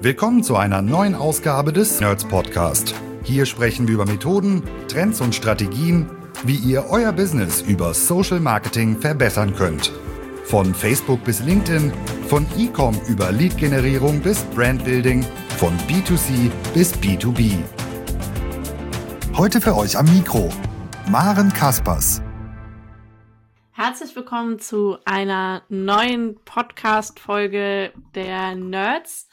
Willkommen zu einer neuen Ausgabe des Nerds Podcast. Hier sprechen wir über Methoden, Trends und Strategien, wie ihr euer Business über Social Marketing verbessern könnt. Von Facebook bis LinkedIn, von E-Com über Lead-Generierung bis Brandbuilding, von B2C bis B2B. Heute für euch am Mikro Maren Kaspers. Herzlich willkommen zu einer neuen Podcast-Folge der Nerds.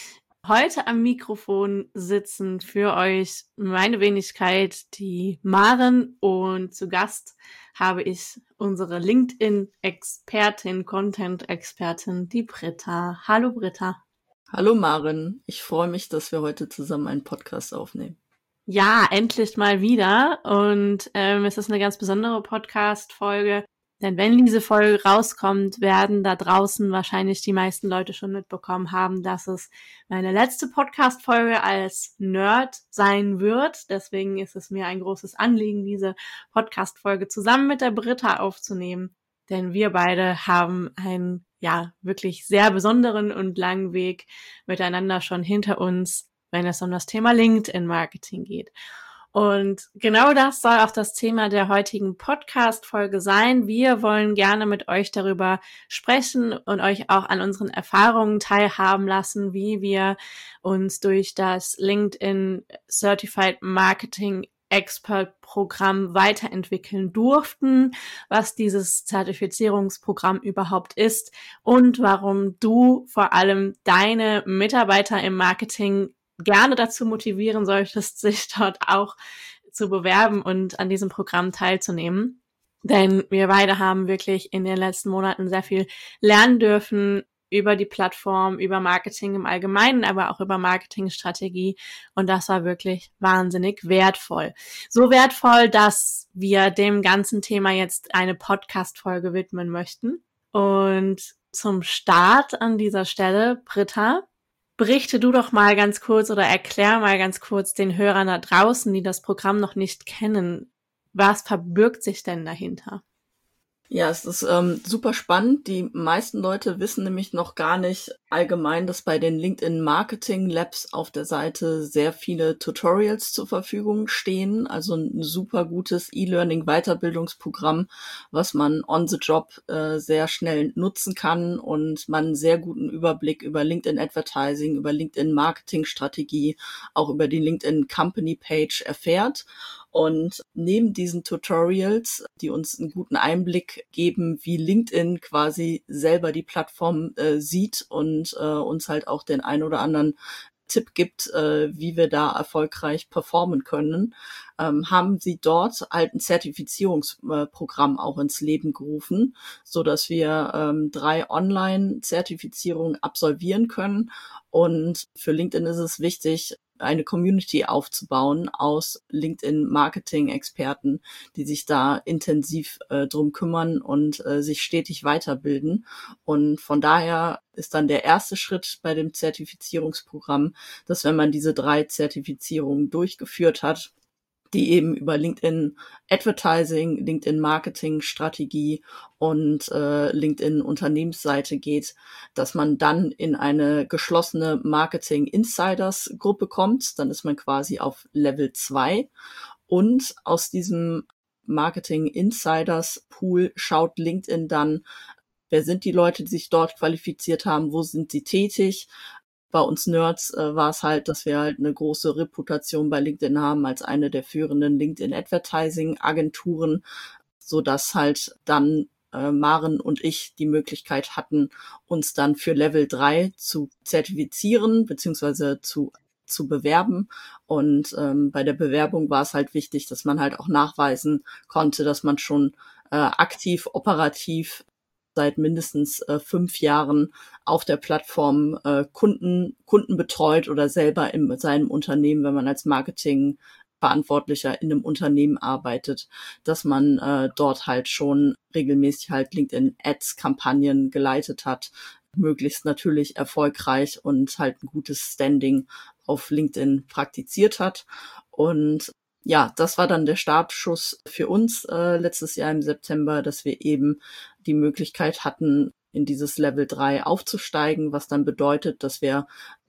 Heute am Mikrofon sitzen für euch meine Wenigkeit, die Maren, und zu Gast habe ich unsere LinkedIn-Expertin, Content-Expertin, die Britta. Hallo Britta. Hallo Maren, ich freue mich, dass wir heute zusammen einen Podcast aufnehmen. Ja, endlich mal wieder, und es ist eine ganz besondere Podcast-Folge. Denn wenn diese Folge rauskommt, werden da draußen wahrscheinlich die meisten Leute schon mitbekommen haben, dass es meine letzte Podcast-Folge als Nerd sein wird. Deswegen ist es mir ein großes Anliegen, diese Podcast-Folge zusammen mit der Britta aufzunehmen. Denn wir beide haben einen, wirklich sehr besonderen und langen Weg miteinander schon hinter uns, wenn es um das Thema LinkedIn-Marketing geht. Und genau das soll auch das Thema der heutigen Podcast-Folge sein. Wir wollen gerne mit euch darüber sprechen und euch auch an unseren Erfahrungen teilhaben lassen, wie wir uns durch das LinkedIn Certified Marketing Expert Programm weiterentwickeln durften, was dieses Zertifizierungsprogramm überhaupt ist und warum du vor allem deine Mitarbeiter im Marketing gerne dazu motivieren solltest, sich dort auch zu bewerben und an diesem Programm teilzunehmen. Denn wir beide haben wirklich in den letzten Monaten sehr viel lernen dürfen über die Plattform, über Marketing im Allgemeinen, aber auch über Marketingstrategie. Und das war wirklich wahnsinnig wertvoll. So wertvoll, dass wir dem ganzen Thema jetzt eine Podcast-Folge widmen möchten. Und zum Start an dieser Stelle, Britta, berichte du doch mal ganz kurz oder erklär mal ganz kurz den Hörern da draußen, die das Programm noch nicht kennen, was verbirgt sich denn dahinter? Ja, es ist super spannend. Die meisten Leute wissen nämlich noch gar nicht allgemein, dass bei den LinkedIn Marketing Labs auf der Seite sehr viele Tutorials zur Verfügung stehen. Also ein super gutes E-Learning-Weiterbildungsprogramm, was man on the job sehr schnell nutzen kann und man einen sehr guten Überblick über LinkedIn Advertising, über LinkedIn Marketing Strategie, auch über die LinkedIn Company Page erfährt. Und neben diesen Tutorials, die uns einen guten Einblick geben, wie LinkedIn quasi selber die Plattform sieht und uns halt auch den ein oder anderen Tipp gibt, wie wir da erfolgreich performen können, haben sie dort halt ein Zertifizierungsprogramm auch ins Leben gerufen, so dass wir 3 Online-Zertifizierungen absolvieren können. Und für LinkedIn ist es wichtig, eine Community aufzubauen aus LinkedIn-Marketing-Experten, die sich da intensiv drum kümmern und sich stetig weiterbilden. Und von daher ist dann der erste Schritt bei dem Zertifizierungsprogramm, dass wenn man diese 3 Zertifizierungen durchgeführt hat, die eben über LinkedIn Advertising, LinkedIn Marketing Strategie und LinkedIn Unternehmensseite geht, dass man dann in eine geschlossene Marketing Insiders Gruppe kommt. Dann ist man quasi auf Level 2 und aus diesem Marketing Insiders Pool schaut LinkedIn dann, wer sind die Leute, die sich dort qualifiziert haben, wo sind sie tätig. Bei uns Nerds war es halt, dass wir halt eine große Reputation bei LinkedIn haben als eine der führenden LinkedIn-Advertising-Agenturen, sodass halt dann Maren und ich die Möglichkeit hatten, uns dann für Level 3 zu zertifizieren bzw. zu bewerben. Und bei der Bewerbung war es halt wichtig, dass man halt auch nachweisen konnte, dass man schon aktiv, operativ seit mindestens 5 Jahren auf der Plattform Kunden betreut oder selber in seinem Unternehmen, wenn man als Marketingverantwortlicher in einem Unternehmen arbeitet, dass man dort halt schon regelmäßig halt LinkedIn-Ads-Kampagnen geleitet hat, möglichst natürlich erfolgreich und halt ein gutes Standing auf LinkedIn praktiziert hat. Und ja, das war dann der Startschuss für uns letztes Jahr im September, dass wir eben die Möglichkeit hatten, in dieses Level 3 aufzusteigen, was dann bedeutet, dass wir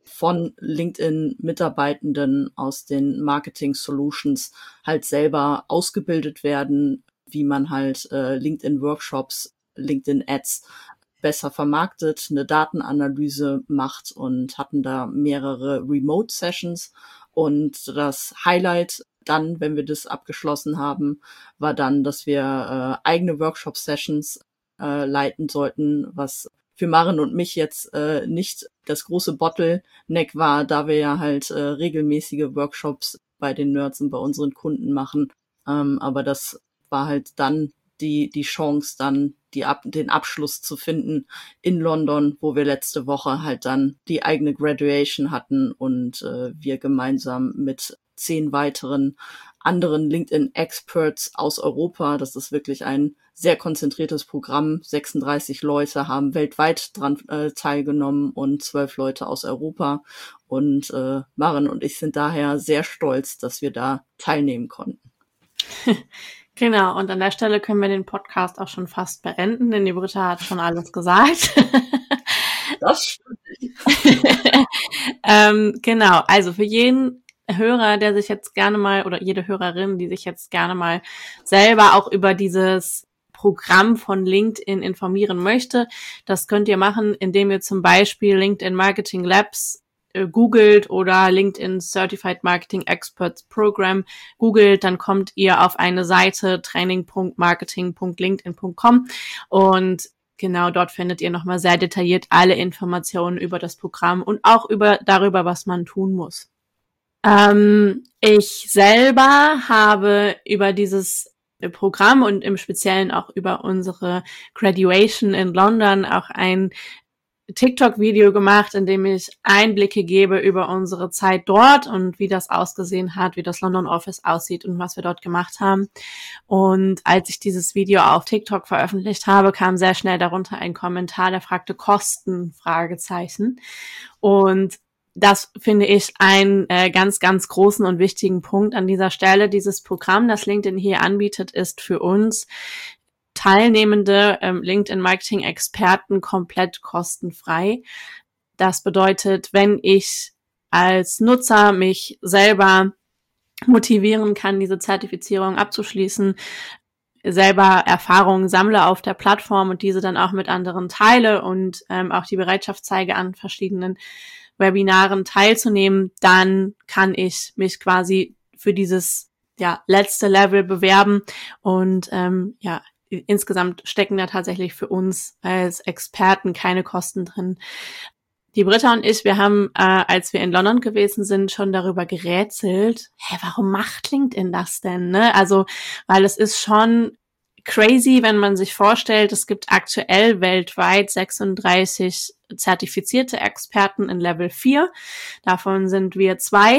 von LinkedIn-Mitarbeitenden aus den Marketing Solutions halt selber ausgebildet werden, wie man halt LinkedIn-Workshops, LinkedIn-Ads besser vermarktet, eine Datenanalyse macht und hatten da mehrere Remote-Sessions. Und das Highlight dann, wenn wir das abgeschlossen haben, war dann, dass wir eigene Workshop-Sessions leiten sollten, was für Maren und mich jetzt nicht das große Bottleneck war, da wir ja halt regelmäßige Workshops bei den Nerds und bei unseren Kunden machen. Aber das war halt dann die Chance, dann den Abschluss zu finden in London, wo wir letzte Woche halt dann die eigene Graduation hatten und wir gemeinsam mit 10 weiteren anderen LinkedIn-Experts aus Europa, das ist wirklich ein sehr konzentriertes Programm, 36 Leute haben weltweit dran teilgenommen und 12 Leute aus Europa. Und Maren und ich sind daher sehr stolz, dass wir da teilnehmen konnten. Genau, und an der Stelle können wir den Podcast auch schon fast beenden, denn die Britta hat schon alles gesagt. Das stimmt. Genau, also für jeden Hörer, der sich jetzt gerne mal, oder jede Hörerin, die sich jetzt gerne mal selber auch über dieses Programm von LinkedIn informieren möchte, das könnt ihr machen, indem ihr zum Beispiel LinkedIn Marketing Labs googelt oder LinkedIn Certified Marketing Experts Program googelt, dann kommt ihr auf eine Seite training.marketing.linkedin.com und genau dort findet ihr nochmal sehr detailliert alle Informationen über das Programm und auch darüber, was man tun muss. Ich selber habe über dieses Programm und im Speziellen auch über unsere Graduation in London auch ein TikTok-Video gemacht, in dem ich Einblicke gebe über unsere Zeit dort und wie das ausgesehen hat, wie das London Office aussieht und was wir dort gemacht haben. Und als ich dieses Video auf TikTok veröffentlicht habe, kam sehr schnell darunter ein Kommentar, der fragte Kosten, Fragezeichen. Und das finde ich einen ganz, ganz großen und wichtigen Punkt an dieser Stelle. Dieses Programm, das LinkedIn hier anbietet, ist für uns teilnehmende LinkedIn-Marketing-Experten komplett kostenfrei. Das bedeutet, wenn ich als Nutzer mich selber motivieren kann, diese Zertifizierung abzuschließen, selber Erfahrungen sammle auf der Plattform und diese dann auch mit anderen teile und auch die Bereitschaft zeige, an verschiedenen Webinaren teilzunehmen, dann kann ich mich quasi für dieses letzte Level bewerben und insgesamt stecken da tatsächlich für uns als Experten keine Kosten drin. Die Britta und ich, wir haben, als wir in London gewesen sind, schon darüber gerätselt, warum macht LinkedIn das denn? Ne? Also, weil es ist schon crazy, wenn man sich vorstellt, es gibt aktuell weltweit 36 zertifizierte Experten in Level 4. Davon sind wir 2.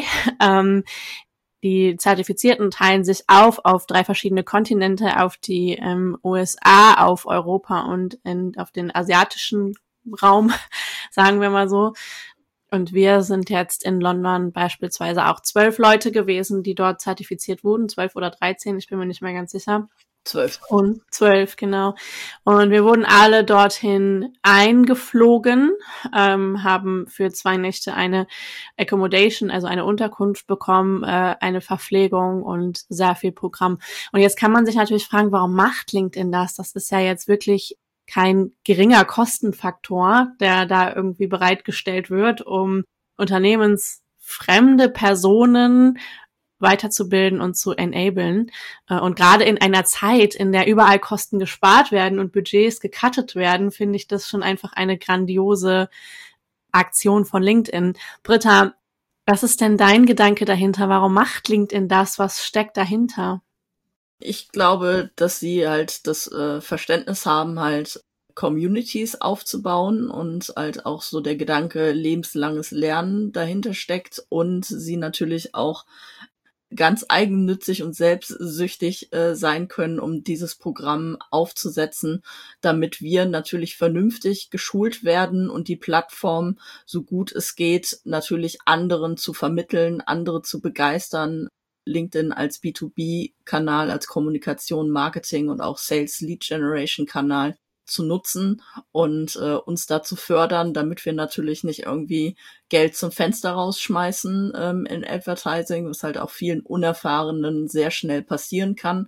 Die Zertifizierten teilen sich auf 3 verschiedene Kontinente, auf die USA, auf Europa und auf den asiatischen Raum, sagen wir mal so. Und wir sind jetzt in London beispielsweise auch 12 Leute gewesen, die dort zertifiziert wurden, 12 oder 13, ich bin mir nicht mehr ganz sicher. 12. Und 12, genau. Und wir wurden alle dorthin eingeflogen, haben für 2 Nächte eine Accommodation, also eine Unterkunft bekommen, eine Verpflegung und sehr viel Programm. Und jetzt kann man sich natürlich fragen, warum macht LinkedIn das? Das ist ja jetzt wirklich kein geringer Kostenfaktor, der da irgendwie bereitgestellt wird, um unternehmensfremde Personen weiterzubilden und zu enablen. Und gerade in einer Zeit, in der überall Kosten gespart werden und Budgets gecuttet werden, finde ich das schon einfach eine grandiose Aktion von LinkedIn. Britta, was ist denn dein Gedanke dahinter? Warum macht LinkedIn das? Was steckt dahinter? Ich glaube, dass sie halt das Verständnis haben, halt Communities aufzubauen und halt auch so der Gedanke lebenslanges Lernen dahinter steckt und sie natürlich auch ganz eigennützig und selbstsüchtig sein können, um dieses Programm aufzusetzen, damit wir natürlich vernünftig geschult werden und die Plattform, so gut es geht, natürlich anderen zu vermitteln, andere zu begeistern. LinkedIn als B2B-Kanal, als Kommunikation, Marketing und auch Sales-Lead-Generation-Kanal zu nutzen und uns da zu fördern, damit wir natürlich nicht irgendwie Geld zum Fenster rausschmeißen in Advertising, was halt auch vielen Unerfahrenen sehr schnell passieren kann,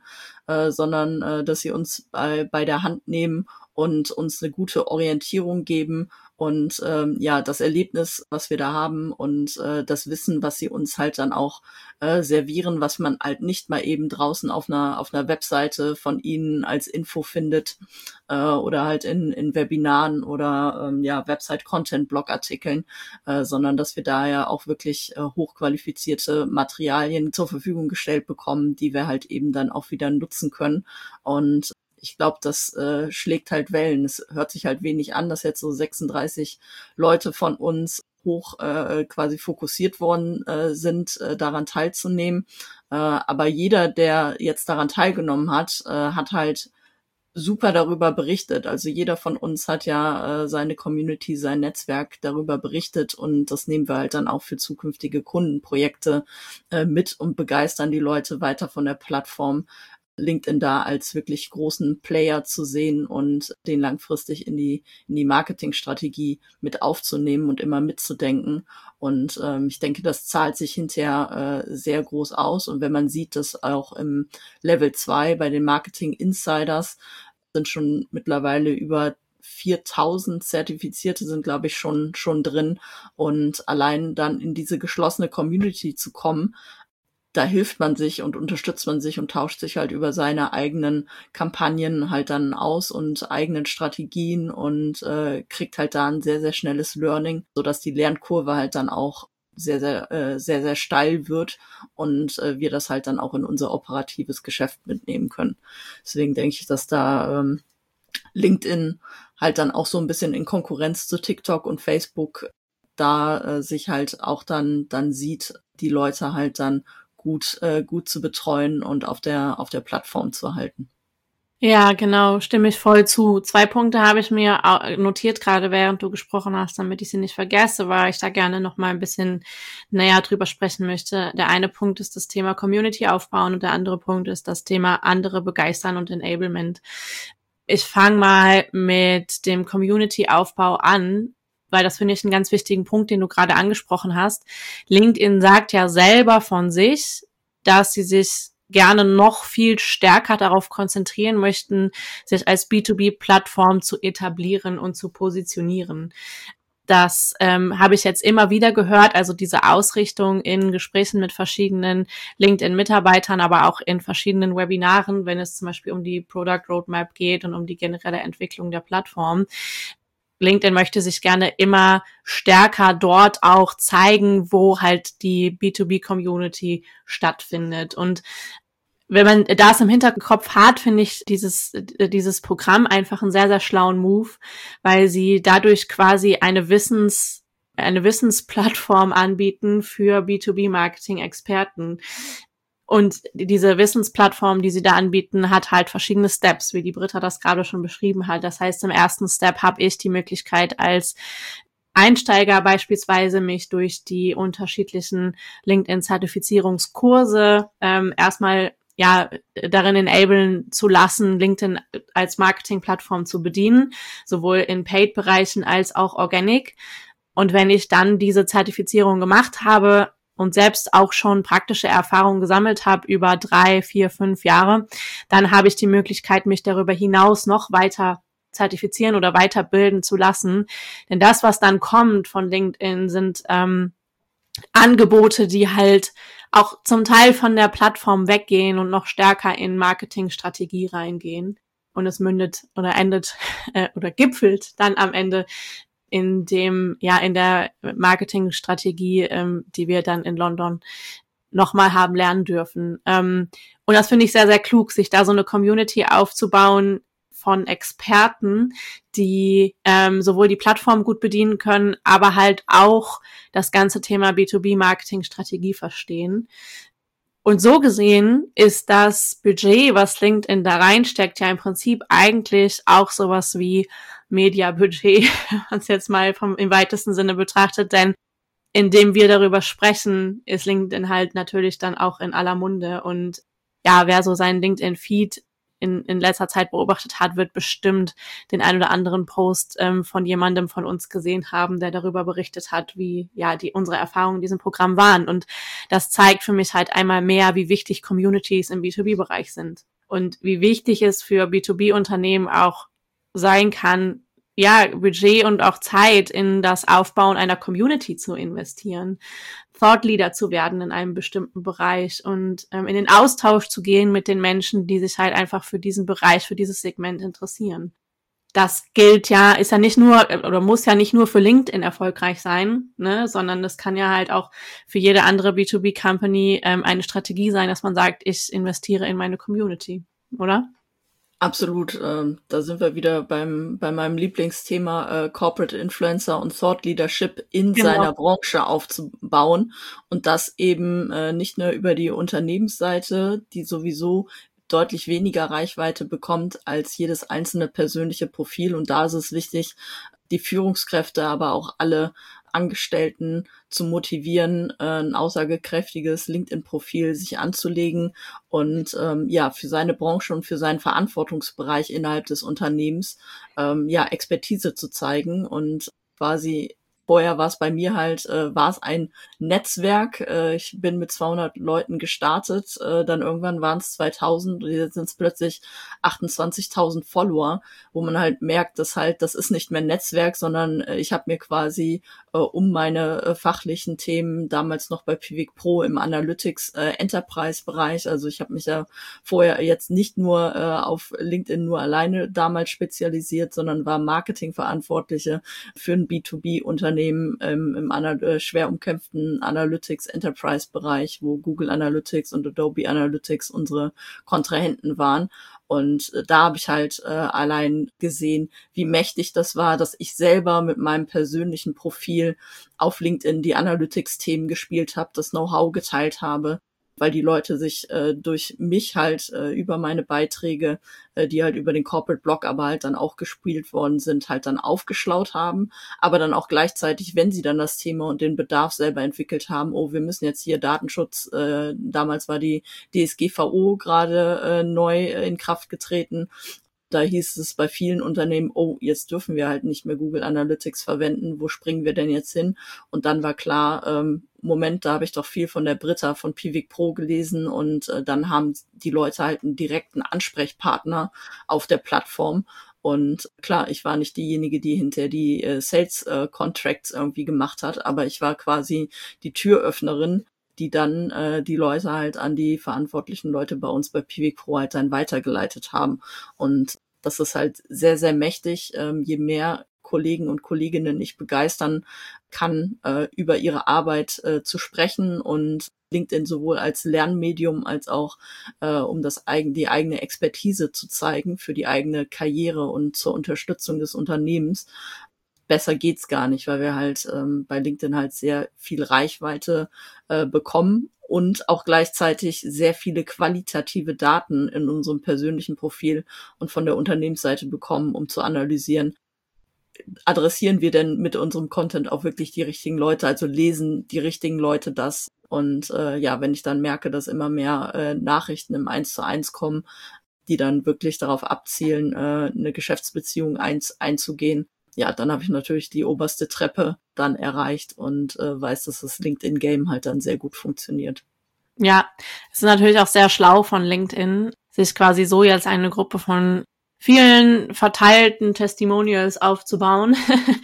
sondern dass sie uns bei der Hand nehmen und uns eine gute Orientierung geben und das Erlebnis, was wir da haben und das Wissen, was sie uns halt dann auch servieren, was man halt nicht mal eben draußen auf einer Webseite von ihnen als Info findet oder halt in Webinaren oder Website-Content-Blog-Artikeln, sondern dass wir da ja auch wirklich hochqualifizierte Materialien zur Verfügung gestellt bekommen, die wir halt eben dann auch wieder nutzen können. Und ich glaube, das schlägt halt Wellen. Es hört sich halt wenig an, dass jetzt so 36 Leute von uns hoch quasi fokussiert worden sind, daran teilzunehmen. Aber jeder, der jetzt daran teilgenommen hat, hat halt super darüber berichtet. Also jeder von uns hat ja seine Community, sein Netzwerk darüber berichtet und das nehmen wir halt dann auch für zukünftige Kundenprojekte mit und begeistern die Leute weiter von der Plattform. LinkedIn da als wirklich großen Player zu sehen und den langfristig in die Marketingstrategie mit aufzunehmen und immer mitzudenken. Und ich denke, das zahlt sich hinterher sehr groß aus. Und wenn man sieht, dass auch im Level 2 bei den Marketing Insiders sind schon mittlerweile über 4.000 Zertifizierte sind, glaube ich, schon drin. Und allein dann in diese geschlossene Community zu kommen, da hilft man sich und unterstützt man sich und tauscht sich halt über seine eigenen Kampagnen halt dann aus und eigenen Strategien und kriegt halt da ein sehr, sehr schnelles Learning, sodass die Lernkurve halt dann auch sehr, sehr steil wird und wir das halt dann auch in unser operatives Geschäft mitnehmen können. Deswegen denke ich, dass da LinkedIn halt dann auch so ein bisschen in Konkurrenz zu TikTok und Facebook da sich halt auch dann sieht, die Leute halt dann gut zu betreuen und auf der Plattform zu halten. Ja, genau, stimme ich voll zu. 2 Punkte habe ich mir notiert, gerade während du gesprochen hast, damit ich sie nicht vergesse, weil ich da gerne noch mal ein bisschen näher drüber sprechen möchte. Der eine Punkt ist das Thema Community aufbauen und der andere Punkt ist das Thema andere begeistern und Enablement. Ich fange mal mit dem Community-Aufbau an, weil das finde ich einen ganz wichtigen Punkt, den du gerade angesprochen hast. LinkedIn sagt ja selber von sich, dass sie sich gerne noch viel stärker darauf konzentrieren möchten, sich als B2B-Plattform zu etablieren und zu positionieren. Das habe ich jetzt immer wieder gehört, also diese Ausrichtung in Gesprächen mit verschiedenen LinkedIn-Mitarbeitern, aber auch in verschiedenen Webinaren, wenn es zum Beispiel um die Product Roadmap geht und um die generelle Entwicklung der Plattform. LinkedIn möchte sich gerne immer stärker dort auch zeigen, wo halt die B2B-Community stattfindet. Und wenn man das im Hinterkopf hat, finde ich dieses Programm einfach einen sehr, sehr schlauen Move, weil sie dadurch quasi eine Wissensplattform anbieten für B2B-Marketing-Experten. Und diese Wissensplattform, die sie da anbieten, hat halt verschiedene Steps, wie die Britta das gerade schon beschrieben hat. Das heißt, im ersten Step habe ich die Möglichkeit, als Einsteiger beispielsweise mich durch die unterschiedlichen LinkedIn-Zertifizierungskurse erstmal darin enablen zu lassen, LinkedIn als Marketingplattform zu bedienen, sowohl in Paid-Bereichen als auch Organic. Und wenn ich dann diese Zertifizierung gemacht habe und selbst auch schon praktische Erfahrungen gesammelt habe über 3, 4, 5 Jahre, dann habe ich die Möglichkeit, mich darüber hinaus noch weiter zertifizieren oder weiterbilden zu lassen. Denn das, was dann kommt von LinkedIn, sind Angebote, die halt auch zum Teil von der Plattform weggehen und noch stärker in Marketingstrategie reingehen. Und es mündet oder endet oder gipfelt dann am Ende in der Marketingstrategie, die wir dann in London nochmal haben lernen dürfen. Und das finde ich sehr, sehr klug, sich da so eine Community aufzubauen von Experten, die sowohl die Plattform gut bedienen können, aber halt auch das ganze Thema B2B-Marketing-Strategie verstehen. Und so gesehen ist das Budget, was LinkedIn da reinsteckt, ja im Prinzip eigentlich auch sowas wie Media-Budget, wenn man es jetzt mal im weitesten Sinne betrachtet, denn indem wir darüber sprechen, ist LinkedIn halt natürlich dann auch in aller Munde. Und ja, wer so seinen LinkedIn-Feed in letzter Zeit beobachtet hat, wird bestimmt den ein oder anderen Post von jemandem von uns gesehen haben, der darüber berichtet hat, wie unsere Erfahrungen in diesem Programm waren. Und das zeigt für mich halt einmal mehr, wie wichtig Communities im B2B-Bereich sind und wie wichtig es für B2B-Unternehmen auch sein kann, Budget und auch Zeit in das Aufbauen einer Community zu investieren, Thought Leader zu werden in einem bestimmten Bereich und in den Austausch zu gehen mit den Menschen, die sich halt einfach für diesen Bereich, für dieses Segment interessieren. Das gilt ist ja nicht nur oder muss ja nicht nur für LinkedIn erfolgreich sein, ne, sondern das kann ja halt auch für jede andere B2B-Company eine Strategie sein, dass man sagt, ich investiere in meine Community, oder? Absolut, da sind wir wieder bei meinem Lieblingsthema Corporate Influencer und Thought Leadership in seiner Branche aufzubauen und das eben nicht nur über die Unternehmensseite, die sowieso deutlich weniger Reichweite bekommt als jedes einzelne persönliche Profil. Und da ist es wichtig, die Führungskräfte, aber auch alle Angestellten zu motivieren, ein aussagekräftiges LinkedIn-Profil sich anzulegen und für seine Branche und für seinen Verantwortungsbereich innerhalb des Unternehmens Expertise zu zeigen. Und quasi vorher war es bei mir war es ein Netzwerk. Ich bin mit 200 Leuten gestartet, dann irgendwann waren es 2000 und jetzt sind es plötzlich 28.000 Follower, wo man halt merkt, dass das ist nicht mehr ein Netzwerk, sondern ich habe mir quasi um meine fachlichen Themen damals noch bei Pivik Pro im Analytics Enterprise-Bereich, also ich habe mich ja vorher jetzt nicht nur auf LinkedIn nur alleine damals spezialisiert, sondern war Marketingverantwortliche für ein B2B-Unternehmen im schwer umkämpften Analytics Enterprise Bereich, wo Google Analytics und Adobe Analytics unsere Kontrahenten waren. Und da habe ich allein gesehen, wie mächtig das war, dass ich selber mit meinem persönlichen Profil auf LinkedIn die Analytics-Themen gespielt habe, das Know-how geteilt habe, weil die Leute sich durch mich über meine Beiträge, die über den Corporate Blog aber dann auch gespielt worden sind, dann aufgeschlaut haben, aber dann auch gleichzeitig, wenn sie dann das Thema und den Bedarf selber entwickelt haben, wir müssen jetzt hier Datenschutz, damals war die DSGVO gerade neu in Kraft getreten. Da hieß es bei vielen Unternehmen, jetzt dürfen wir nicht mehr Google Analytics verwenden, wo springen wir denn jetzt hin? Und dann war klar, Moment, da habe ich doch viel von der Britta von Pivik Pro gelesen und dann haben die Leute einen direkten Ansprechpartner auf der Plattform. Und klar, ich war nicht diejenige, die hinterher die Sales Contracts irgendwie gemacht hat, aber ich war quasi die Türöffnerin, die dann die Leute an die verantwortlichen Leute bei uns bei Pivik Pro dann weitergeleitet haben. Und das ist sehr, sehr mächtig, je mehr Kollegen und Kolleginnen ich begeistern kann, über ihre Arbeit zu sprechen und LinkedIn sowohl als Lernmedium als auch um die eigene Expertise zu zeigen für die eigene Karriere und zur Unterstützung des Unternehmens. Besser geht's gar nicht, weil wir bei LinkedIn sehr viel Reichweite bekommen und auch gleichzeitig sehr viele qualitative Daten in unserem persönlichen Profil und von der Unternehmensseite bekommen, um zu analysieren, adressieren wir denn mit unserem Content auch wirklich die richtigen Leute, also lesen die richtigen Leute das. Und wenn ich dann merke, dass immer mehr Nachrichten im 1:1 kommen, die dann wirklich darauf abzielen, eine Geschäftsbeziehung einzugehen, dann habe ich natürlich die oberste Treppe dann erreicht und weiß, dass das LinkedIn-Game dann sehr gut funktioniert. Ja, es ist natürlich auch sehr schlau von LinkedIn, sich quasi so jetzt eine Gruppe von vielen verteilten Testimonials aufzubauen,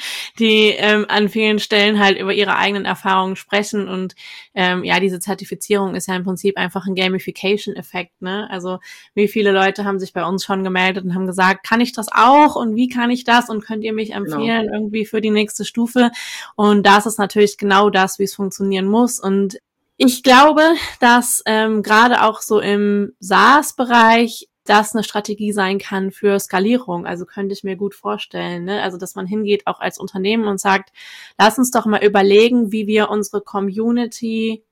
die an vielen Stellen über ihre eigenen Erfahrungen sprechen und diese Zertifizierung ist ja im Prinzip einfach ein Gamification-Effekt, ne? Also wie viele Leute haben sich bei uns schon gemeldet und haben gesagt, kann ich das auch und wie kann ich das und könnt ihr mich empfehlen irgendwie für die nächste Stufe? Und das ist natürlich genau das, wie es funktionieren muss. Und ich glaube, dass gerade auch so im SaaS-Bereich das eine Strategie sein kann für Skalierung. Also könnte ich mir gut vorstellen, ne? Also dass man hingeht auch als Unternehmen und sagt, lass uns doch mal überlegen, wie wir unserer Community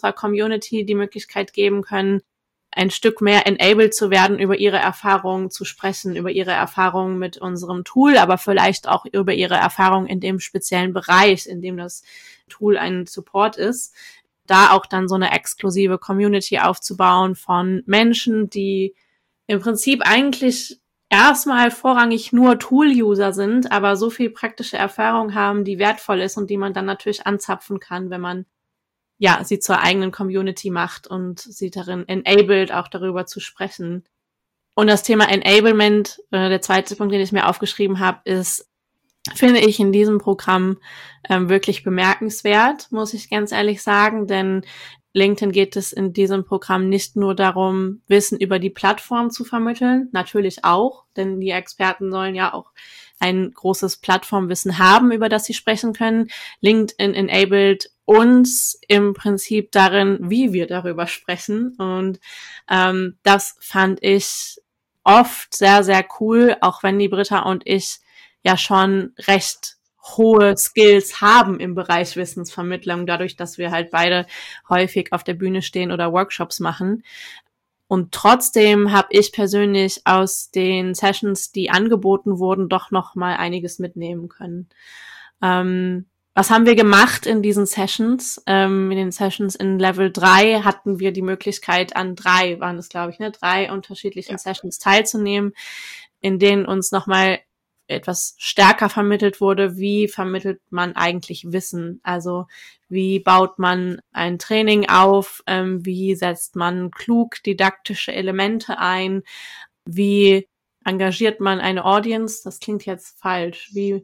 die Möglichkeit geben können, ein Stück mehr enabled zu werden, über ihre Erfahrungen zu sprechen, über ihre Erfahrungen mit unserem Tool, aber vielleicht auch über ihre Erfahrungen in dem speziellen Bereich, in dem das Tool ein Support ist. Da auch dann so eine exklusive Community aufzubauen von Menschen, die im Prinzip eigentlich erstmal vorrangig nur Tool-User sind, aber so viel praktische Erfahrung haben, die wertvoll ist und die man dann natürlich anzapfen kann, wenn man sie zur eigenen Community macht und sie darin enabled, auch darüber zu sprechen. Und das Thema Enablement, der zweite Punkt, den ich mir aufgeschrieben habe, ist, finde ich in diesem Programm wirklich bemerkenswert, muss ich ganz ehrlich sagen, denn LinkedIn geht es in diesem Programm nicht nur darum, Wissen über die Plattform zu vermitteln, natürlich auch, denn die Experten sollen ja auch ein großes Plattformwissen haben, über das sie sprechen können. LinkedIn enabled uns im Prinzip darin, wie wir darüber sprechen, und das fand ich oft sehr, sehr cool, auch wenn die Britta und ich ja schon recht hohe Skills haben im Bereich Wissensvermittlung, dadurch, dass wir halt beide häufig auf der Bühne stehen oder Workshops machen. Und trotzdem habe ich persönlich aus den Sessions, die angeboten wurden, doch noch mal einiges mitnehmen können. Was haben wir gemacht in diesen Sessions? In den Sessions in Level 3 hatten wir die Möglichkeit, an 3 unterschiedlichen Sessions teilzunehmen, in denen uns nochmal etwas stärker vermittelt wurde, wie vermittelt man eigentlich Wissen? Also wie baut man ein Training auf? Wie setzt man klug didaktische Elemente ein? Wie engagiert man eine Audience? Das klingt jetzt falsch. Wie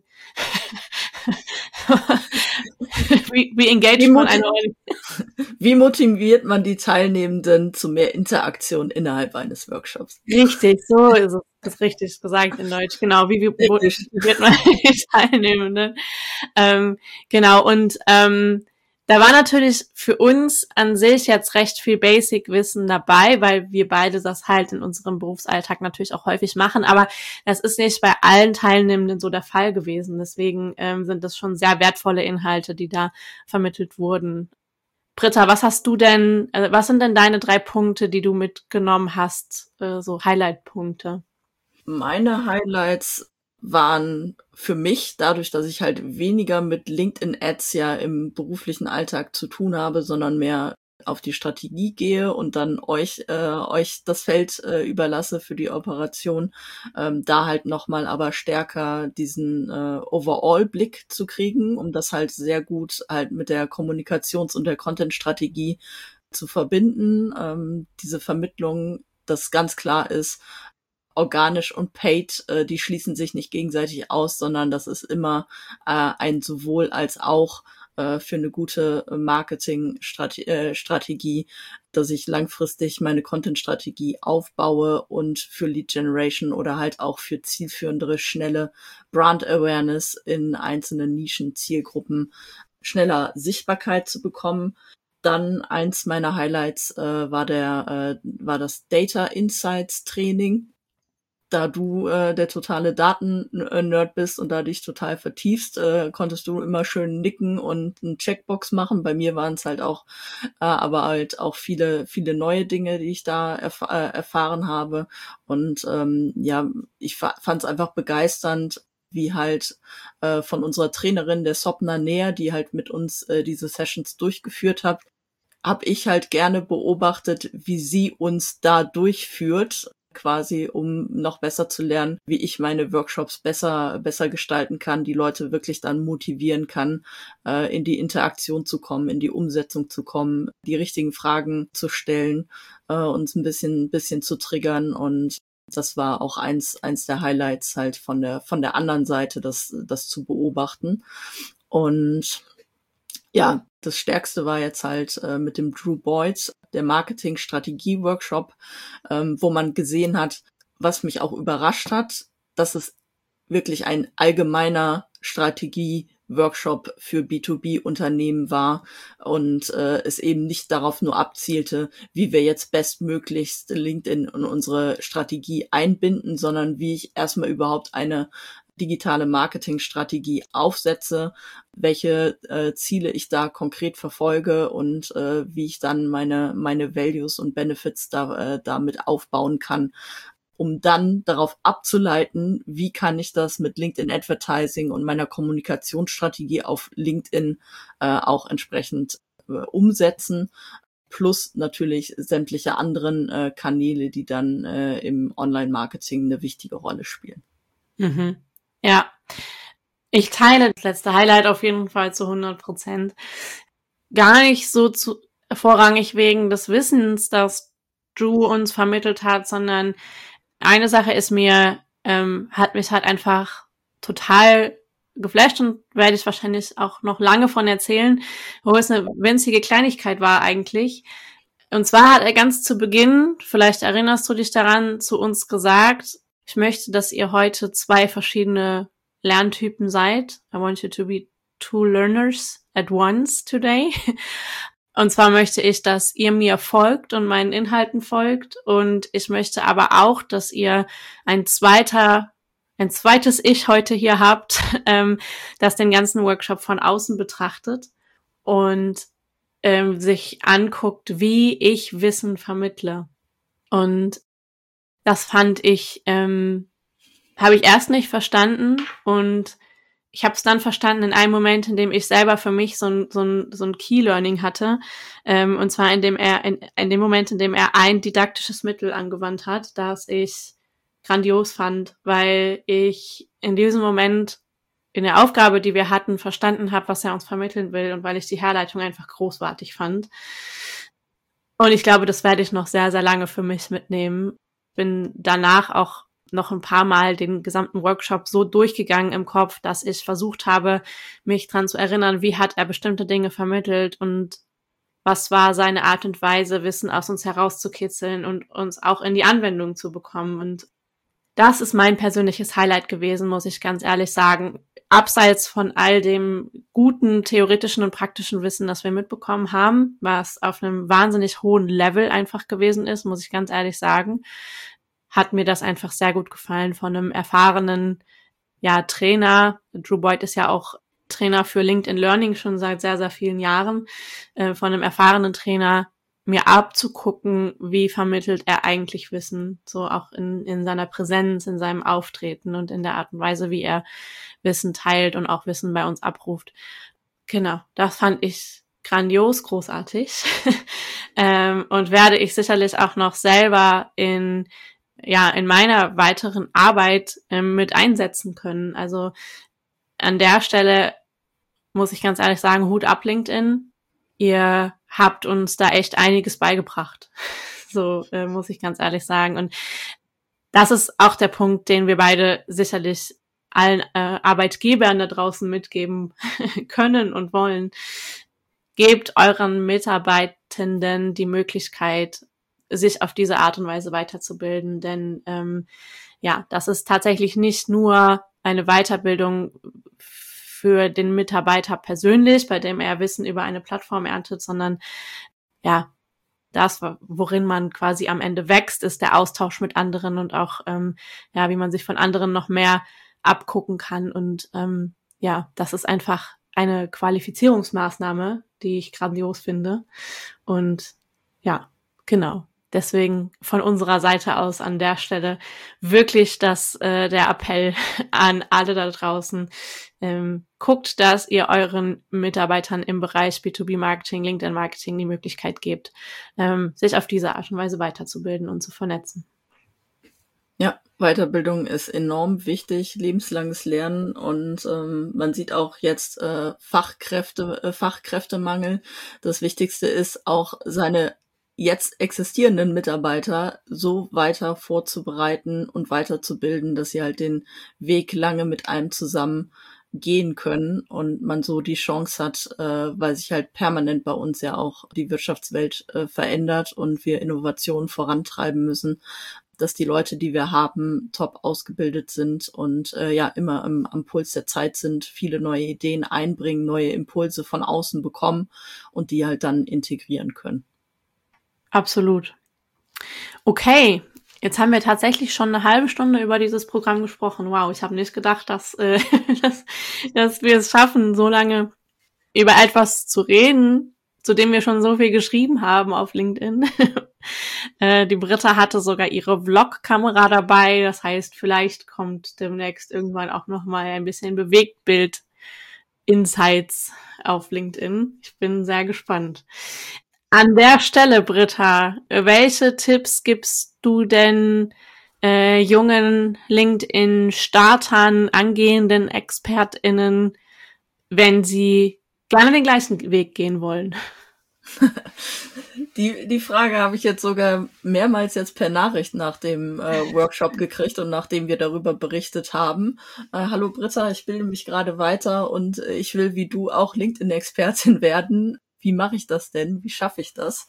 engaged man eine Audience? Wie motiviert man die Teilnehmenden zu mehr Interaktion innerhalb eines Workshops? Richtig, so ist es. Das ist richtig gesagt in Deutsch. Genau, wie motiviert man die Teilnehmenden? Genau, und da war natürlich für uns an sich jetzt recht viel Basic-Wissen dabei, weil wir beide das halt in unserem Berufsalltag natürlich auch häufig machen, aber das ist nicht bei allen Teilnehmenden so der Fall gewesen. Deswegen sind das schon sehr wertvolle Inhalte, die da vermittelt wurden. Britta, was sind denn deine 3 Punkte, die du mitgenommen hast, so Highlight-Punkte? Meine Highlights waren für mich, dadurch, dass ich halt weniger mit LinkedIn-Ads ja im beruflichen Alltag zu tun habe, sondern mehr auf die Strategie gehe und dann euch das Feld überlasse für die Operation, da halt nochmal aber stärker diesen Overall-Blick zu kriegen, um das halt sehr gut halt mit der Kommunikations- und der Content-Strategie zu verbinden. Diese Vermittlung, das ganz klar ist, organisch und paid, die schließen sich nicht gegenseitig aus, sondern das ist immer ein sowohl als auch für eine gute Marketing-Strategie, dass ich langfristig meine Content-Strategie aufbaue und für Lead Generation oder halt auch für zielführendere, schnelle Brand-Awareness in einzelnen Nischen-Zielgruppen schneller Sichtbarkeit zu bekommen. Dann eins meiner Highlights war das Data Insights Training. Da du der totale Daten-Nerd bist und da dich total vertiefst, konntest du immer schön nicken und eine Checkbox machen. Bei mir waren es halt auch, aber halt auch viele, viele neue Dinge, die ich da erfahren habe. Und ich fand es einfach begeisternd, wie halt von unserer Trainerin, der Sopna Näher, die halt mit uns diese Sessions durchgeführt hat, habe ich halt gerne beobachtet, wie sie uns da durchführt, quasi, um noch besser zu lernen, wie ich meine Workshops besser gestalten kann, die Leute wirklich dann motivieren kann, in die Interaktion zu kommen, in die Umsetzung zu kommen, die richtigen Fragen zu stellen, uns ein bisschen zu triggern. Und das war auch eins der Highlights halt von der anderen Seite, das zu beobachten. Und ja, das Stärkste war jetzt halt mit dem Drew Boyd, der Marketing-Strategie-Workshop, wo man gesehen hat, was mich auch überrascht hat, dass es wirklich ein allgemeiner Strategie-Workshop für B2B-Unternehmen war und es eben nicht darauf nur abzielte, wie wir jetzt bestmöglichst LinkedIn in unsere Strategie einbinden, sondern wie ich erstmal überhaupt eine digitale Marketingstrategie aufsetze, welche Ziele ich da konkret verfolge und wie ich dann meine Values und Benefits damit aufbauen kann, um dann darauf abzuleiten, wie kann ich das mit LinkedIn Advertising und meiner Kommunikationsstrategie auf LinkedIn auch entsprechend umsetzen. plus natürlich sämtliche anderen Kanäle, die dann im Online-Marketing eine wichtige Rolle spielen. Mhm. Ja, ich teile das letzte Highlight auf jeden Fall zu 100%. Gar nicht so vorrangig wegen des Wissens, das Drew uns vermittelt hat, sondern eine Sache ist hat mich halt einfach total geflasht und werde ich wahrscheinlich auch noch lange von erzählen, wo es eine winzige Kleinigkeit war eigentlich. Und zwar hat er ganz zu Beginn, vielleicht erinnerst du dich daran, zu uns gesagt, ich möchte, dass ihr heute 2 verschiedene Lerntypen seid. I want you to be 2 learners at once today. Und zwar möchte ich, dass ihr mir folgt und meinen Inhalten folgt. Und ich möchte aber auch, dass ihr ein zweites Ich heute hier habt, das den ganzen Workshop von außen betrachtet und sich anguckt, wie ich Wissen vermittle. Und das fand ich, habe ich erst nicht verstanden und ich habe es dann verstanden in einem Moment, in dem ich selber für mich so ein Key-Learning hatte, und zwar in dem Moment, in dem er ein didaktisches Mittel angewandt hat, das ich grandios fand, weil ich in diesem Moment in der Aufgabe, die wir hatten, verstanden habe, was er uns vermitteln will und weil ich die Herleitung einfach großartig fand. Und ich glaube, das werde ich noch sehr, sehr lange für mich mitnehmen. Bin danach auch noch ein paar Mal den gesamten Workshop so durchgegangen im Kopf, dass ich versucht habe, mich dran zu erinnern, wie hat er bestimmte Dinge vermittelt und was war seine Art und Weise, Wissen aus uns herauszukitzeln und uns auch in die Anwendung zu bekommen. Und das ist mein persönliches Highlight gewesen, muss ich ganz ehrlich sagen. Abseits von all dem guten theoretischen und praktischen Wissen, das wir mitbekommen haben, was auf einem wahnsinnig hohen Level einfach gewesen ist, muss ich ganz ehrlich sagen, hat mir das einfach sehr gut gefallen von einem erfahrenen Trainer. Drew Boyd ist ja auch Trainer für LinkedIn Learning schon seit sehr, sehr vielen Jahren. Von einem erfahrenen Trainer mir abzugucken, wie vermittelt er eigentlich Wissen, so auch in seiner Präsenz, in seinem Auftreten und in der Art und Weise, wie er Wissen teilt und auch Wissen bei uns abruft. Genau, das fand ich grandios, großartig und werde ich sicherlich auch noch selber in meiner weiteren Arbeit mit einsetzen können. Also an der Stelle muss ich ganz ehrlich sagen, Hut ab LinkedIn. Ihr habt uns da echt einiges beigebracht. So muss ich ganz ehrlich sagen. Und das ist auch der Punkt, den wir beide sicherlich allen Arbeitgebern da draußen mitgeben können und wollen. Gebt euren Mitarbeitenden die Möglichkeit, sich auf diese Art und Weise weiterzubilden. Denn das ist tatsächlich nicht nur eine Weiterbildung für den Mitarbeiter persönlich, bei dem er Wissen über eine Plattform erntet, sondern das, worin man quasi am Ende wächst, ist der Austausch mit anderen und auch wie man sich von anderen noch mehr abgucken kann. Und das ist einfach eine Qualifizierungsmaßnahme, die ich grandios finde. Und genau. Deswegen von unserer Seite aus an der Stelle wirklich der Appell an alle da draußen. Guckt, dass ihr euren Mitarbeitern im Bereich B2B-Marketing, LinkedIn-Marketing die Möglichkeit gebt, sich auf diese Art und Weise weiterzubilden und zu vernetzen. Ja, Weiterbildung ist enorm wichtig, lebenslanges Lernen und man sieht auch jetzt Fachkräftemangel. Das Wichtigste ist auch seine jetzt existierenden Mitarbeiter so weiter vorzubereiten und weiterzubilden, dass sie halt den Weg lange mit einem zusammen gehen können und man so die Chance hat, weil sich halt permanent bei uns ja auch die Wirtschaftswelt verändert und wir Innovationen vorantreiben müssen, dass die Leute, die wir haben, top ausgebildet sind und immer am Puls der Zeit sind, viele neue Ideen einbringen, neue Impulse von außen bekommen und die halt dann integrieren können. Absolut. Okay, jetzt haben wir tatsächlich schon eine halbe Stunde über dieses Programm gesprochen. Wow, ich habe nicht gedacht, dass wir es schaffen, so lange über etwas zu reden, zu dem wir schon so viel geschrieben haben auf LinkedIn. Die Britta hatte sogar ihre Vlog-Kamera dabei. Das heißt, vielleicht kommt demnächst irgendwann auch noch mal ein bisschen Bewegtbild-Insights auf LinkedIn. Ich bin sehr gespannt. An der Stelle, Britta, welche Tipps gibst du denn jungen LinkedIn-Startern, angehenden ExpertInnen, wenn sie gerne den gleichen Weg gehen wollen? Die Frage habe ich jetzt sogar mehrmals jetzt per Nachricht nach dem Workshop gekriegt und nachdem wir darüber berichtet haben. Hallo Britta, ich bilde mich gerade weiter und ich will wie du auch LinkedIn-Expertin werden. Wie mache ich das denn? Wie schaffe ich das?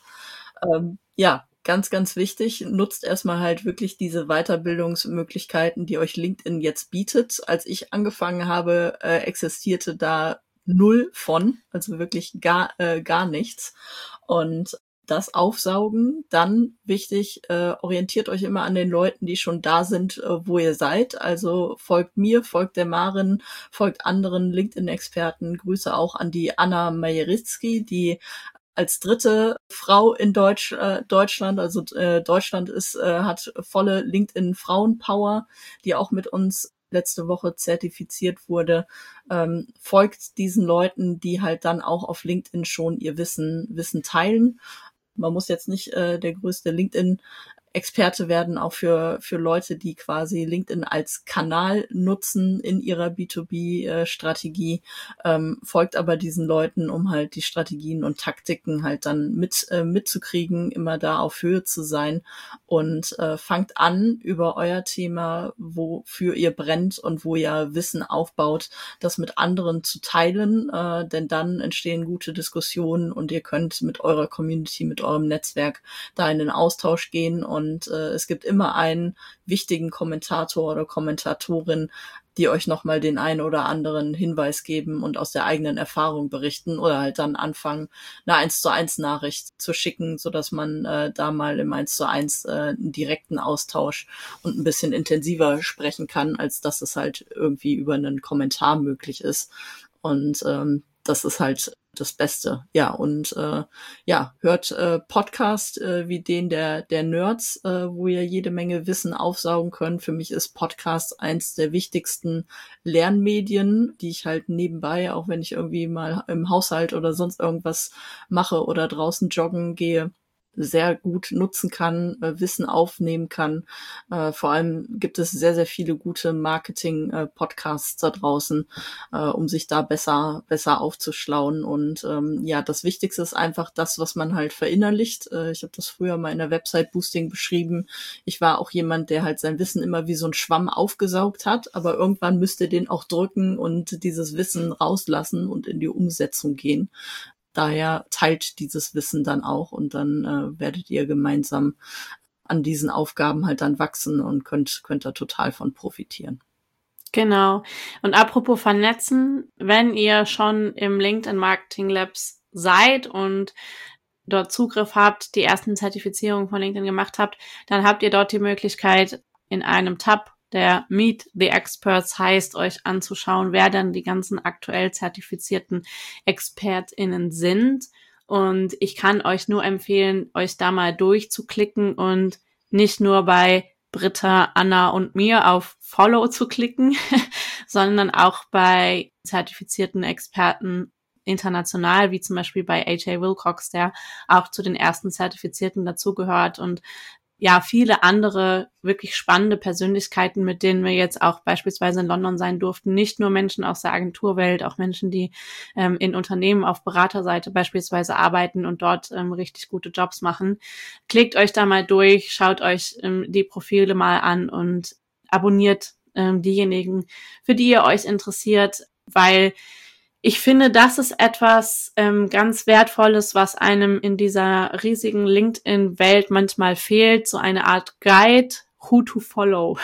Ja, ganz, ganz wichtig. Nutzt erstmal halt wirklich diese Weiterbildungsmöglichkeiten, die euch LinkedIn jetzt bietet. Als ich angefangen habe, existierte da null von, also wirklich gar nichts. Und das aufsaugen, dann wichtig, orientiert euch immer an den Leuten, die schon da sind, wo ihr seid. Also folgt mir, folgt der Maren, folgt anderen LinkedIn-Experten. Grüße auch an die Anna Majeritzki, die als dritte Frau in Deutschland, also Deutschland hat volle LinkedIn-Frauenpower, die auch mit uns letzte Woche zertifiziert wurde. Folgt diesen Leuten, die halt dann auch auf LinkedIn schon ihr Wissen teilen. Man muss jetzt nicht der größte LinkedIn-Experte werden, auch für Leute, die quasi LinkedIn als Kanal nutzen in ihrer B2B-Strategie. Folgt aber diesen Leuten, um halt die Strategien und Taktiken halt dann mitzukriegen, immer da auf Höhe zu sein und fangt an, über euer Thema, wofür ihr brennt und wo ihr Wissen aufbaut, das mit anderen zu teilen, denn dann entstehen gute Diskussionen und ihr könnt mit eurer Community, mit eurem Netzwerk da in den Austausch gehen und es gibt immer einen wichtigen Kommentator oder Kommentatorin, die euch nochmal den einen oder anderen Hinweis geben und aus der eigenen Erfahrung berichten oder halt dann anfangen, eine 1:1 Nachricht zu schicken, sodass man da mal im 1:1 einen direkten Austausch und ein bisschen intensiver sprechen kann, als dass es halt irgendwie über einen Kommentar möglich ist. Und das ist halt das Beste. Ja, und hört Podcast wie den der Nerds, wo ihr jede Menge Wissen aufsaugen könnt. Für mich ist Podcast eins der wichtigsten Lernmedien, die ich halt nebenbei, auch wenn ich irgendwie mal im Haushalt oder sonst irgendwas mache oder draußen joggen gehe, sehr gut nutzen kann, Wissen aufnehmen kann. Vor allem gibt es sehr, sehr viele gute Marketing-Podcasts da draußen, um sich da besser aufzuschlauen. Und das Wichtigste ist einfach das, was man halt verinnerlicht. Ich habe das früher mal in der Website-Boosting beschrieben. Ich war auch jemand, der halt sein Wissen immer wie so ein Schwamm aufgesaugt hat, aber irgendwann müsst ihr den auch drücken und dieses Wissen rauslassen und in die Umsetzung gehen. Daher teilt dieses Wissen dann auch und dann werdet ihr gemeinsam an diesen Aufgaben halt dann wachsen und könnt da total von profitieren. Genau. Und apropos vernetzen, wenn ihr schon im LinkedIn Marketing Labs seid und dort Zugriff habt, die ersten Zertifizierungen von LinkedIn gemacht habt, dann habt ihr dort die Möglichkeit, in einem Tab, der Meet the Experts heißt, euch anzuschauen, wer dann die ganzen aktuell zertifizierten ExpertInnen sind. Und ich kann euch nur empfehlen, euch da mal durchzuklicken und nicht nur bei Britta, Anna und mir auf Follow zu klicken, sondern auch bei zertifizierten Experten international, wie zum Beispiel bei AJ Wilcox, der auch zu den ersten Zertifizierten dazugehört und ja, viele andere wirklich spannende Persönlichkeiten, mit denen wir jetzt auch beispielsweise in London sein durften. Nicht nur Menschen aus der Agenturwelt, auch Menschen, die in Unternehmen auf Beraterseite beispielsweise arbeiten und dort richtig gute Jobs machen. Klickt euch da mal durch, schaut euch die Profile mal an und abonniert diejenigen, für die ihr euch interessiert, weil ich finde, das ist etwas ganz Wertvolles, was einem in dieser riesigen LinkedIn-Welt manchmal fehlt, so eine Art Guide, who to follow.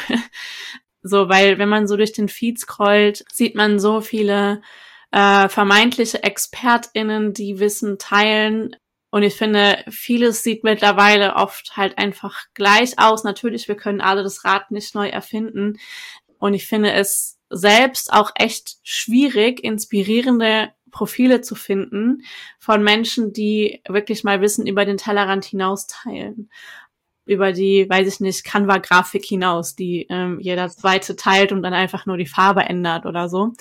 So, weil wenn man so durch den Feed scrollt, sieht man so viele vermeintliche ExpertInnen, die Wissen teilen. Und ich finde, vieles sieht mittlerweile oft halt einfach gleich aus. Natürlich, wir können alle das Rad nicht neu erfinden. Und ich finde es selbst auch echt schwierig, inspirierende Profile zu finden von Menschen, die wirklich mal Wissen über den Tellerrand hinaus teilen. über die, weiß ich nicht, Canva-Grafik hinaus, die jeder Zweite teilt und dann einfach nur die Farbe ändert oder so.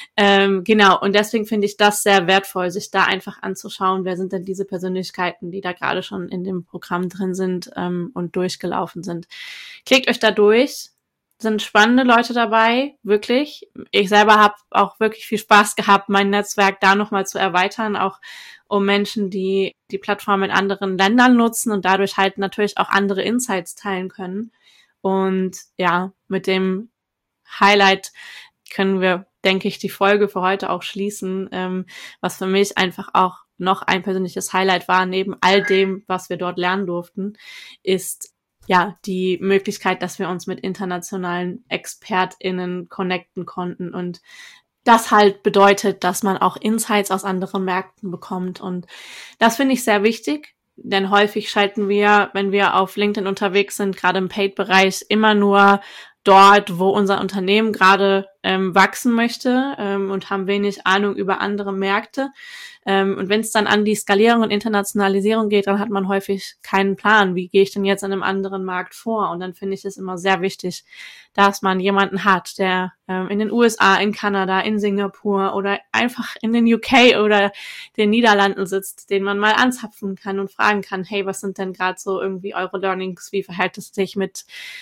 Genau, und deswegen finde ich das sehr wertvoll, sich da einfach anzuschauen, wer sind denn diese Persönlichkeiten, die da gerade schon in dem Programm drin sind und durchgelaufen sind. Klickt euch da durch. Sind spannende Leute dabei, wirklich. Ich selber habe auch wirklich viel Spaß gehabt, mein Netzwerk da nochmal zu erweitern, auch um Menschen, die die Plattform in anderen Ländern nutzen und dadurch halt natürlich auch andere Insights teilen können. Und ja, mit dem Highlight können wir, denke ich, die Folge für heute auch schließen, was für mich einfach auch noch ein persönliches Highlight war, neben all dem, was wir dort lernen durften, ist ja, die Möglichkeit, dass wir uns mit internationalen ExpertInnen connecten konnten und das halt bedeutet, dass man auch Insights aus anderen Märkten bekommt und das finde ich sehr wichtig, denn häufig schalten wir, wenn wir auf LinkedIn unterwegs sind, gerade im Paid-Bereich, immer nur dort, wo unser Unternehmen gerade wachsen möchte und haben wenig Ahnung über andere Märkte. Und wenn es dann an die Skalierung und Internationalisierung geht, dann hat man häufig keinen Plan. Wie gehe ich denn jetzt in einem anderen Markt vor? Und dann finde ich es immer sehr wichtig, dass man jemanden hat, der in den USA, in Kanada, in Singapur oder einfach in den UK oder den Niederlanden sitzt, den man mal anzapfen kann und fragen kann, hey, was sind denn gerade so irgendwie eure Learnings? Wie verhält es sich mit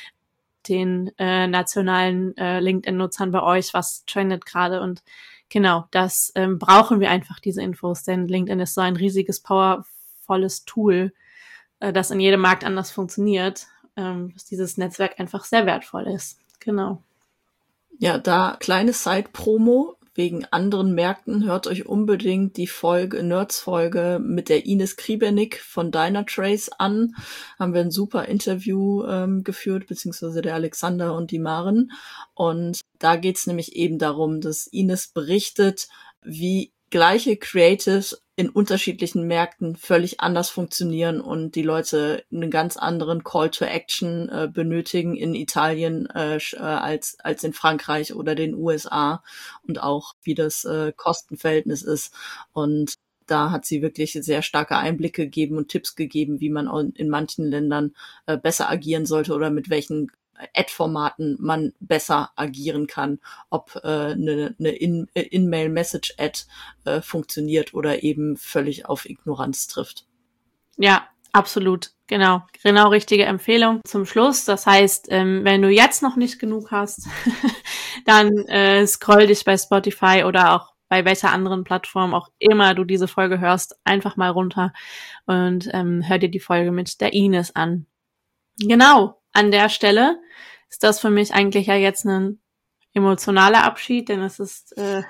den nationalen LinkedIn-Nutzern bei euch? Was trendet gerade? Und genau, das brauchen wir einfach, diese Infos, denn LinkedIn ist so ein riesiges, powervolles Tool, das in jedem Markt anders funktioniert, dass dieses Netzwerk einfach sehr wertvoll ist. Genau. Ja, da kleine Side-Promo. Wegen anderen Märkten hört euch unbedingt die Nerds-Folge mit der Ines Kribernick von Dynatrace an. Haben wir ein super Interview geführt, beziehungsweise der Alexander und die Maren. Und da geht's nämlich eben darum, dass Ines berichtet, wie gleiche Creatives in unterschiedlichen Märkten völlig anders funktionieren und die Leute einen ganz anderen Call to Action benötigen in Italien als in Frankreich oder den USA und auch wie das Kostenverhältnis ist. Und da hat sie wirklich sehr starke Einblicke gegeben und Tipps gegeben, wie man in manchen Ländern besser agieren sollte oder mit welchen Ad-Formaten man besser agieren kann, ob eine In-Mail-Message-Ad funktioniert oder eben völlig auf Ignoranz trifft. Ja, absolut. Genau richtige Empfehlung zum Schluss. Das heißt, wenn du jetzt noch nicht genug hast, dann scroll dich bei Spotify oder auch bei welcher anderen Plattform auch immer du diese Folge hörst, einfach mal runter und hör dir die Folge mit der Ines an. Genau, an der Stelle ist das für mich eigentlich ja jetzt ein emotionaler Abschied, denn es ist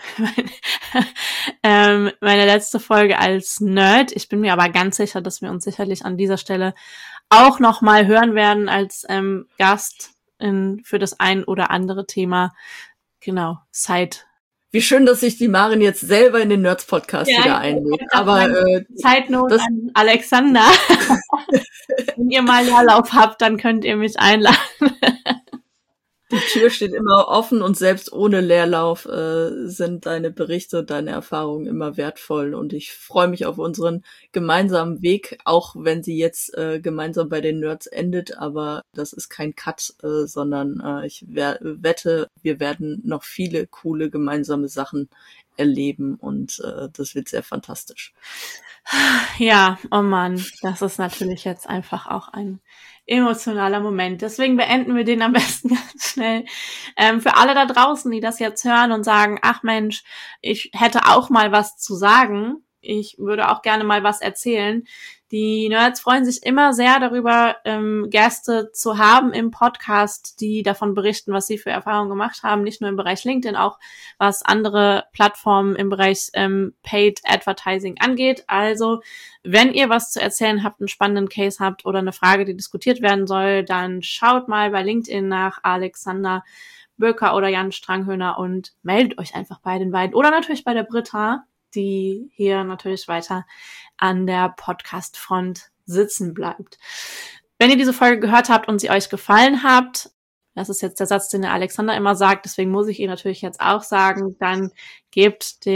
meine letzte Folge als Nerd. Ich bin mir aber ganz sicher, dass wir uns sicherlich an dieser Stelle auch noch mal hören werden als Gast für das ein oder andere Thema. Genau, Wie schön, dass sich die Maren jetzt selber in den Nerds-Podcast wieder einlädt. Aber Zeitnot an Alexander. Wenn ihr mal Leerlauf habt, dann könnt ihr mich einladen. Die Tür steht immer offen und selbst ohne Leerlauf sind deine Berichte und deine Erfahrungen immer wertvoll. Und ich freue mich auf unseren gemeinsamen Weg, auch wenn sie jetzt gemeinsam bei den Nerds endet. Aber das ist kein Cut, sondern ich wette, wir werden noch viele coole gemeinsame Sachen erleben und das wird sehr fantastisch. Ja, oh Mann, das ist natürlich jetzt einfach auch ein emotionaler Moment. Deswegen beenden wir den am besten ganz schnell. Für alle da draußen, die das jetzt hören und sagen, ach Mensch, ich hätte auch mal was zu sagen. Ich würde auch gerne mal was erzählen. Die Nerds freuen sich immer sehr darüber, Gäste zu haben im Podcast, die davon berichten, was sie für Erfahrungen gemacht haben, nicht nur im Bereich LinkedIn, auch was andere Plattformen im Bereich Paid Advertising angeht. Also, wenn ihr was zu erzählen habt, einen spannenden Case habt oder eine Frage, die diskutiert werden soll, dann schaut mal bei LinkedIn nach Alexander Böker oder Jan Stranghöhner und meldet euch einfach bei den beiden. Oder natürlich bei der Britta, die hier natürlich weiter an der Podcast-Front sitzen bleibt. Wenn ihr diese Folge gehört habt und sie euch gefallen hat, das ist jetzt der Satz, den der Alexander immer sagt, deswegen muss ich ihn natürlich jetzt auch sagen, dann gebt dem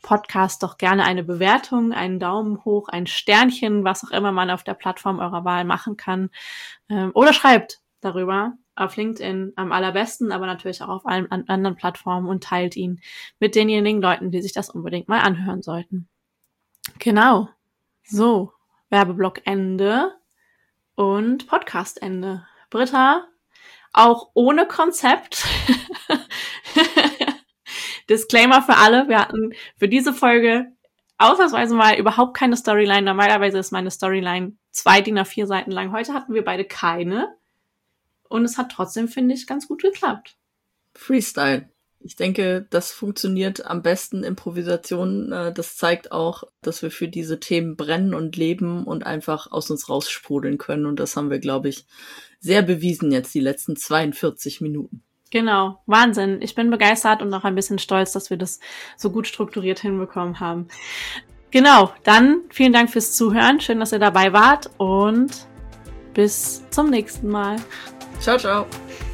Podcast doch gerne eine Bewertung, einen Daumen hoch, ein Sternchen, was auch immer man auf der Plattform eurer Wahl machen kann. Oder schreibt darüber auf LinkedIn am allerbesten, aber natürlich auch auf allen anderen Plattformen und teilt ihn mit denjenigen Leuten, die sich das unbedingt mal anhören sollten. Genau. So, Werbeblock Ende und Podcast Ende. Britta, auch ohne Konzept. Disclaimer für alle, wir hatten für diese Folge ausnahmsweise mal überhaupt keine Storyline. Normalerweise ist meine Storyline 2 DIN A4 Seiten lang. Heute hatten wir beide keine. Und es hat trotzdem, finde ich, ganz gut geklappt. Freestyle. Ich denke, das funktioniert am besten. Improvisation, das zeigt auch, dass wir für diese Themen brennen und leben und einfach aus uns raussprudeln können. Und das haben wir, glaube ich, sehr bewiesen jetzt die letzten 42 Minuten. Genau, Wahnsinn. Ich bin begeistert und auch ein bisschen stolz, dass wir das so gut strukturiert hinbekommen haben. Genau, dann vielen Dank fürs Zuhören. Schön, dass ihr dabei wart und bis zum nächsten Mal. Ciao, ciao.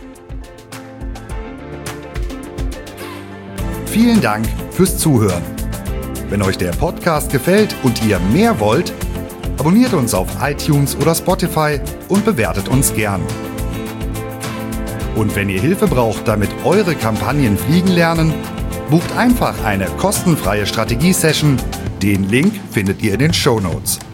Vielen Dank fürs Zuhören. Wenn euch der Podcast gefällt und ihr mehr wollt, abonniert uns auf iTunes oder Spotify und bewertet uns gern. Und wenn ihr Hilfe braucht, damit eure Kampagnen fliegen lernen, bucht einfach eine kostenfreie Strategie-Session. Den Link findet ihr in den Shownotes.